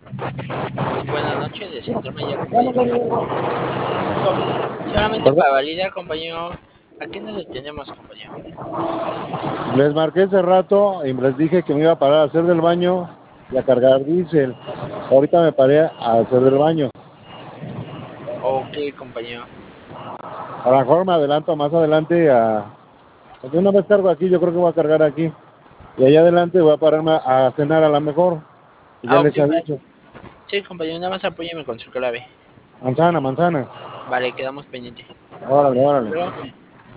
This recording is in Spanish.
Buenas noches, de Centro ya, compañero. Solamente ¿Verdad? para validar, compañero, ¿a qué nos detenemos, compañero? Les marqué hace rato y les dije que me iba a parar a hacer del baño y a cargar diésel. Ahorita me paré a hacer del baño. Ok, compañero. A lo mejor me adelanto más adelante porque una vez cargo aquí, yo creo que voy a cargar aquí. Y allá adelante voy a pararme a cenar a lo mejor. Y ya Ok, les aviso. sí, compañero, nada más apóyeme con su clave. Manzana, manzana. Vale, quedamos pendientes. Órale, órale. Pero